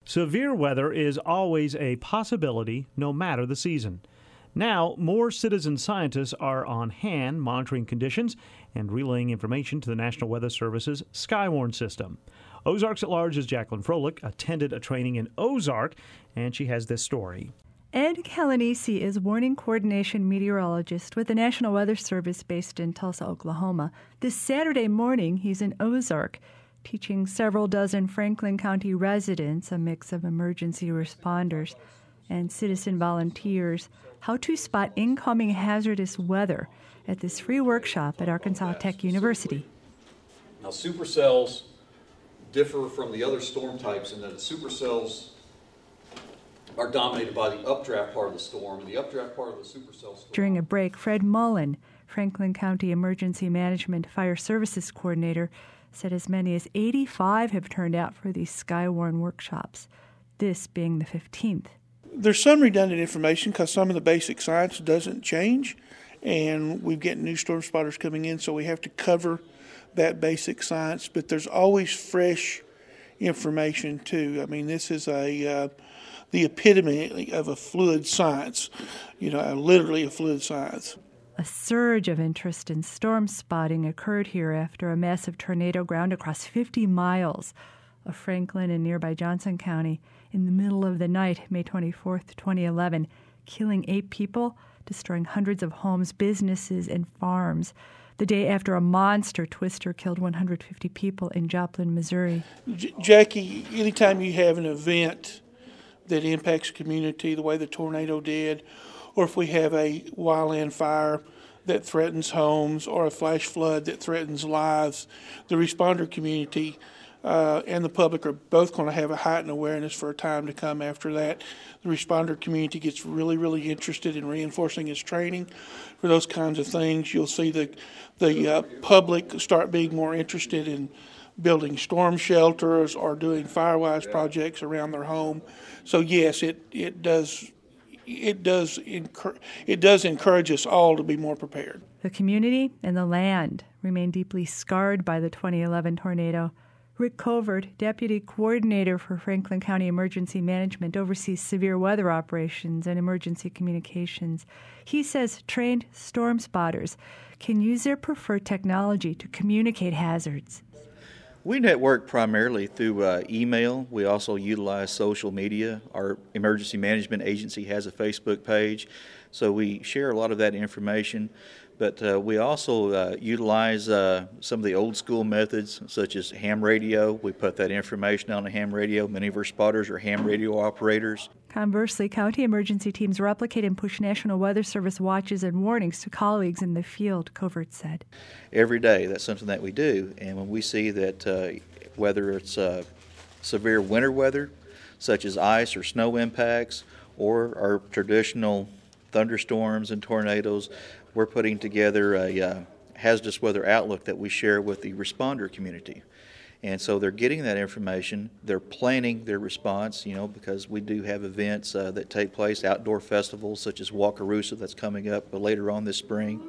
Severe weather is always a possibility, no matter the season. Now, more citizen scientists are on hand monitoring conditions and relaying information to the National Weather Service's Skywarn system. Ozarks at Large's Jacqueline Froelich attended a training in Ozark, and she has this story. Ed Kalanisi is warning coordination meteorologist with the National Weather Service based in Tulsa, Oklahoma. This Saturday morning, he's in Ozark, teaching several dozen Franklin County residents, a mix of emergency responders and citizen volunteers, how to spot incoming hazardous weather at this free workshop at Arkansas Tech University. Now, supercells differ from the other storm types in that supercells are dominated by the updraft part of the storm, and the updraft part of the supercell storm. During a break, Fred Mullen, Franklin County Emergency Management Fire Services Coordinator, said as many as 85 have turned out for these Skywarn workshops, this being the 15th. There's some redundant information because some of the basic science doesn't change, and we've got new storm spotters coming in, so we have to cover that basic science, but there's always fresh information too. I mean, this is the epitome of a fluid science, literally a fluid science. A surge of interest in storm spotting occurred here after a massive tornado ground across 50 miles of Franklin and nearby Johnson County in the middle of the night, May 24th, 2011, killing 8 people, destroying hundreds of homes, businesses, and farms. The day after a monster twister killed 150 people in Joplin, Missouri. Jackie, anytime you have an event that impacts a community the way the tornado did, or if we have a wildland fire that threatens homes or a flash flood that threatens lives, the responder community and the public are both going to have a heightened awareness for a time to come after that. The responder community gets really, really interested in reinforcing its training for those kinds of things. You'll see the public start being more interested in building storm shelters or doing Firewise projects around their home. So yes, it does encourage us all to be more prepared. The community and the land remain deeply scarred by the 2011 tornado. Rick Covert, Deputy Coordinator for Franklin County Emergency Management, oversees severe weather operations and emergency communications. He says trained storm spotters can use their preferred technology to communicate hazards. We network primarily through email. We also utilize social media. Our emergency management agency has a Facebook page, so we share a lot of that information. But we also utilize some of the old school methods, such as ham radio. We put that information on the ham radio. Many of our spotters are ham radio operators. Conversely, county emergency teams replicate and push National Weather Service watches and warnings to colleagues in the field, Covert said. Every day, that's something that we do. And when we see that whether it's severe winter weather, such as ice or snow impacts, or our traditional thunderstorms and tornadoes, we're putting together a hazardous weather outlook that we share with the responder community. And so they're getting that information. They're planning their response, because we do have events that take place, outdoor festivals such as Wakarusa that's coming up later on this spring.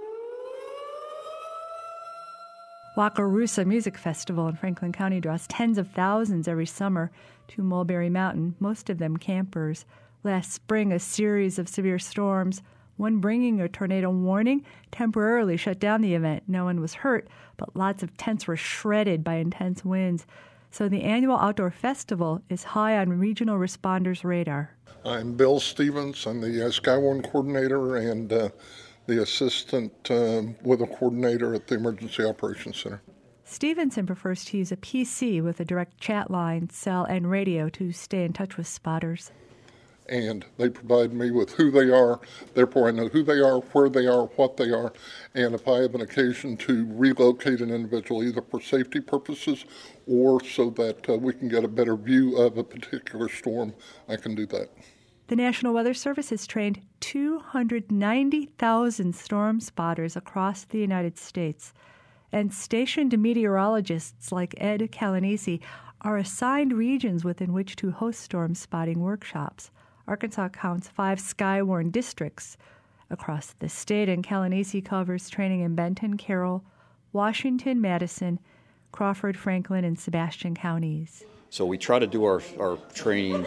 Wakarusa Music Festival in Franklin County draws tens of thousands every summer to Mulberry Mountain, most of them campers. Last spring, a series of severe storms, one bringing a tornado warning, temporarily shut down the event. No one was hurt, but lots of tents were shredded by intense winds. So the annual outdoor festival is high on regional responders' radar. I'm Bill Stevens. I'm the Skywarn coordinator and the assistant weather coordinator at the Emergency Operations Center. Stevenson prefers to use a PC with a direct chat line, cell, and radio to stay in touch with spotters. And they provide me with who they are, therefore I know who they are, where they are, what they are, and if I have an occasion to relocate an individual either for safety purposes or so that we can get a better view of a particular storm, I can do that. The National Weather Service has trained 290,000 storm spotters across the United States, and stationed meteorologists like Ed Kalanisi are assigned regions within which to host storm spotting workshops. Arkansas counts 5 Skywarn districts across the state, and Kalanisi covers training in Benton, Carroll, Washington, Madison, Crawford, Franklin, and Sebastian counties. So we try to do our training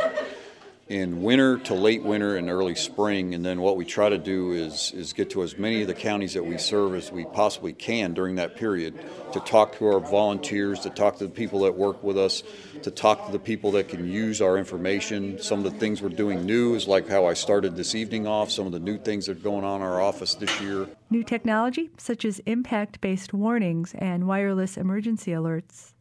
in winter to late winter and early spring, and then what we try to do is get to as many of the counties that we serve as we possibly can during that period, to talk to our volunteers, to talk to the people that work with us, to talk to the people that can use our information. Some of the things we're doing new is like how I started this evening off, some of the new things that are going on in our office this year. New technology such as impact-based warnings and wireless emergency alerts.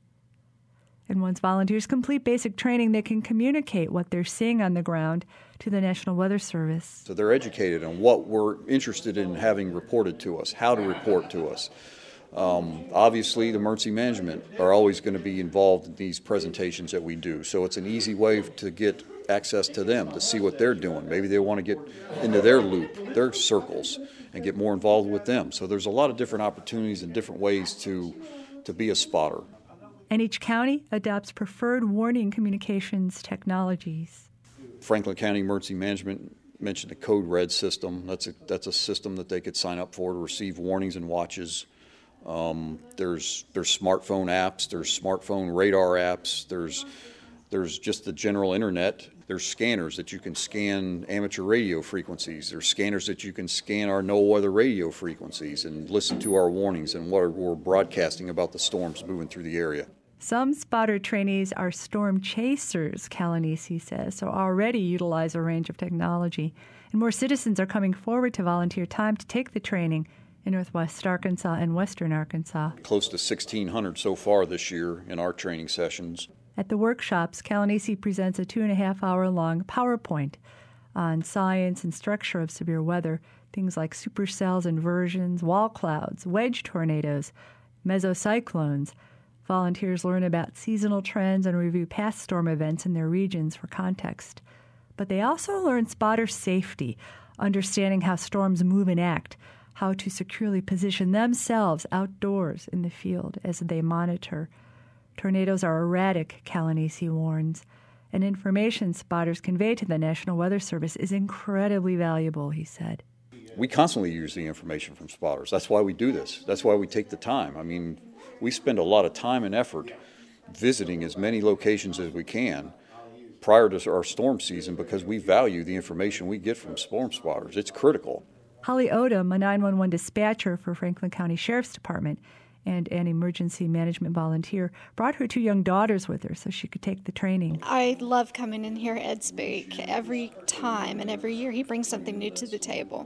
And once volunteers complete basic training, they can communicate what they're seeing on the ground to the National Weather Service. So they're educated on what we're interested in having reported to us, how to report to us. Obviously, the emergency management are always going to be involved in these presentations that we do. So it's an easy way to get access to them, to see what they're doing. Maybe they want to get into their loop, their circles, and get more involved with them. So there's a lot of different opportunities and different ways to be a spotter. And each county adopts preferred warning communications technologies. Franklin County Emergency Management mentioned the Code Red system. That's a system that they could sign up for to receive warnings and watches. There's smartphone apps. There's smartphone radar apps. There's just the general internet. There's scanners that you can scan amateur radio frequencies. There's scanners that you can scan our NOAA weather radio frequencies and listen to our warnings and what we're broadcasting about the storms moving through the area. Some spotter trainees are storm chasers, Calanese says, so already utilize a range of technology. And more citizens are coming forward to volunteer time to take the training in Northwest Arkansas and Western Arkansas. Close to 1,600 so far this year in our training sessions. At the workshops, Calanese presents a 2.5-hour-long PowerPoint on science and structure of severe weather, things like supercells, inversions, wall clouds, wedge tornadoes, mesocyclones. Volunteers learn about seasonal trends and review past storm events in their regions for context. But they also learn spotter safety, understanding how storms move and act, how to securely position themselves outdoors in the field as they monitor. Tornadoes are erratic, Calanese warns, and information spotters convey to the National Weather Service is incredibly valuable, he said. We constantly use the information from spotters. That's why we do this. That's why we take the time. I mean, we spend a lot of time and effort visiting as many locations as we can prior to our storm season because we value the information we get from storm spotters. It's critical. Holly Odom, a 911 dispatcher for Franklin County Sheriff's Department and an emergency management volunteer, brought her 2 young daughters with her so she could take the training. I love coming in here, Ed Speak. Every time and every year he brings something new to the table.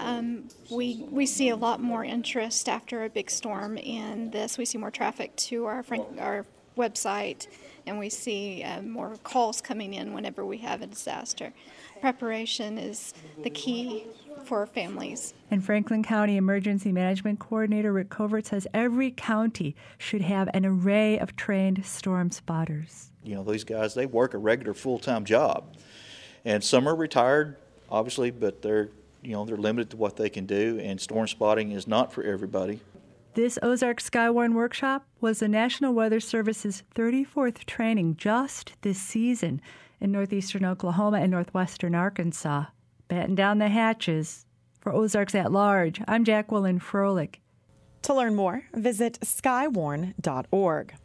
We see a lot more interest after a big storm in this. We see more traffic to our website, and we see more calls coming in whenever we have a disaster. Preparation is the key for families. And Franklin County Emergency Management Coordinator Rick Covert says every county should have an array of trained storm spotters. You know, these guys, they work a regular full-time job. And some are retired, obviously, but they're limited to what they can do, and storm spotting is not for everybody. This Ozark Skywarn workshop was the National Weather Service's 34th training just this season in northeastern Oklahoma and northwestern Arkansas. Batten down the hatches. For Ozarks at Large, I'm Jacqueline Froelich. To learn more, visit skywarn.org.